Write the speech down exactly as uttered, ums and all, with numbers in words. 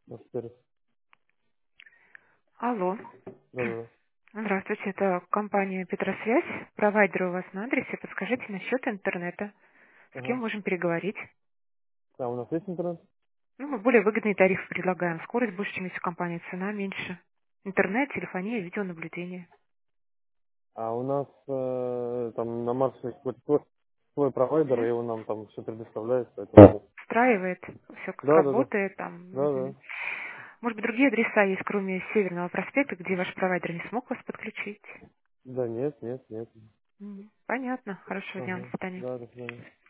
Во-первых, Алло. да-да-да. Здравствуйте, это компания Петросвязь. Провайдер у вас на адресе. Подскажите насчет интернета. С кем Ага. можем переговорить? А у нас есть интернет? Ну, мы более выгодные тарифы предлагаем. Скорость больше, чем есть у компании, цена меньше. Интернет, телефония, видеонаблюдение. А у нас э, там на Марсе какой-то свой, свой провайдер, и Мгм. он нам там все предоставляет, поэтому... Встраивает, все как Да, да, да. работает там. Да, Мгм. да. Может быть, другие адреса есть, кроме Северного проспекта, где ваш провайдер не смог вас подключить? Да нет, нет, нет. Мгм. Понятно. Хорошего дня. До Ага. свидания. Да, до свидания.